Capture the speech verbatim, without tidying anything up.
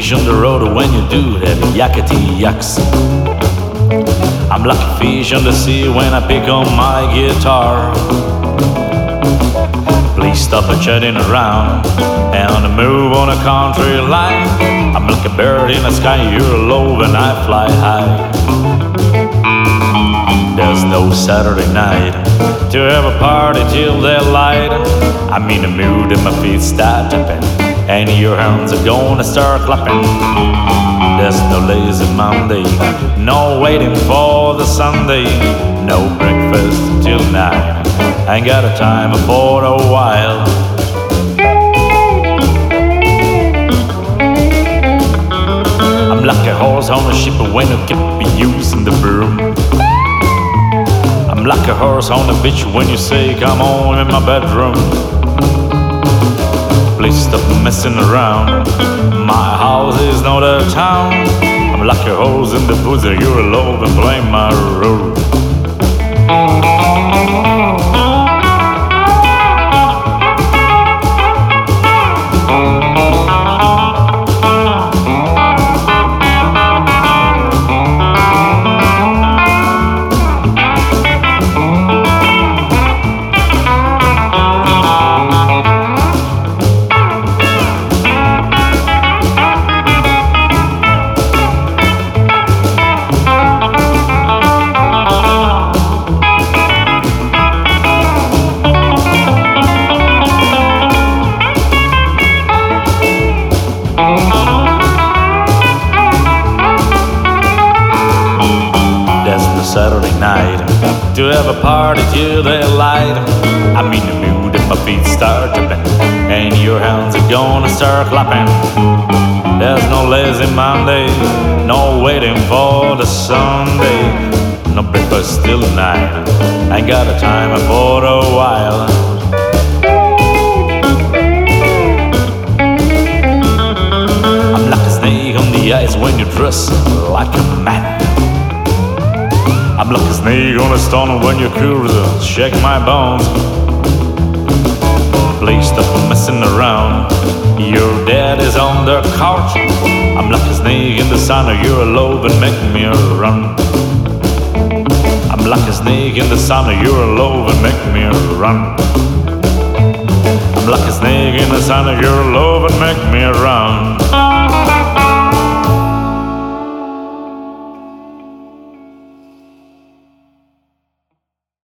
fish on the road when you do that yakety yaks. I'm like a fish on the sea when I pick on my guitar. Please stop chatting around and move on a country line. I'm like a bird in the sky, you're low and I fly high. There's no Saturday night to have a party till daylight. I'm in the mood and my feet start tapping, and your hands are gonna start clapping. There's no lazy Monday, no waiting for the Sunday, no breakfast till nine. I ain't got a time for a while. I'm like a horse on a ship when you keep using the broom. I'm like a horse on the beach when you say come on in my bedroom. Please stop messing around, my house is not a town. I'm like a horse in the woods and you're alone and play my role. Saturday night to have a party till daylight. I'm in the mood and my feet start tapping, and your hands are gonna start clapping. There's no lazy Monday, no waiting for the Sunday, no breakfast till night. I ain't got a time for a while. I'm like a snake on the ice when you dress like a man. I'm like a snake on a stone when you cruise, shake my bones. Please stop messing around, your dad is on the couch. I'm like a snake in the sun, you're alone and make me run. I'm like a snake in the sun, you're alone and make me run. I'm like a snake in the sun, you're alone and make me run.